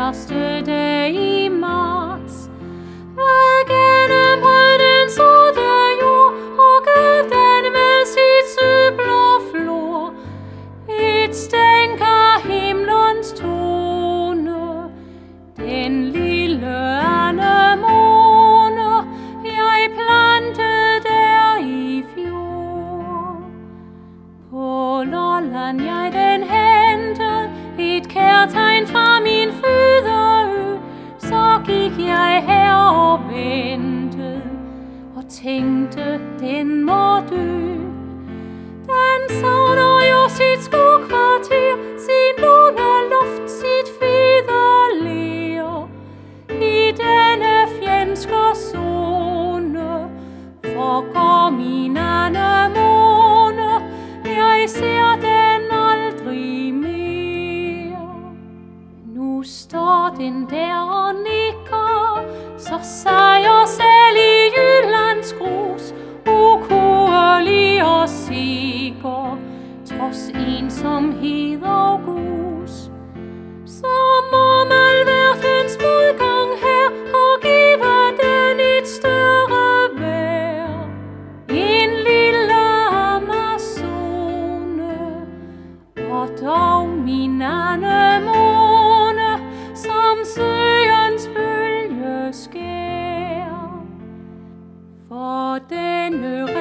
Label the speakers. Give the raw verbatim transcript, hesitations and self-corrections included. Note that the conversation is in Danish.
Speaker 1: første dag i marts. Hvad gennembrød den sorte jord og gav den med sit søblå flor et stænk af himlens tone. Den lille anemone jeg plantede der i fjor. På Lolland jeg den hentede et kærtegn fra min fødeø. Så gik jeg her og ventede og tænkte, den må dø. Den savner jo sit skokvarter, sin lune luft, sit fede ler. I denne fjendske zone forgår min anemone. Jeg ser den aldrig mere. Nu står den der og nikker, så sejrer selv i Jyllands grus, ukuelig og sikker, trods ensomhed og gus. Som om alverdens modgang her og giver den et større værd. En lille Amazone, og dog min anemone, som søens bølge skær. For denne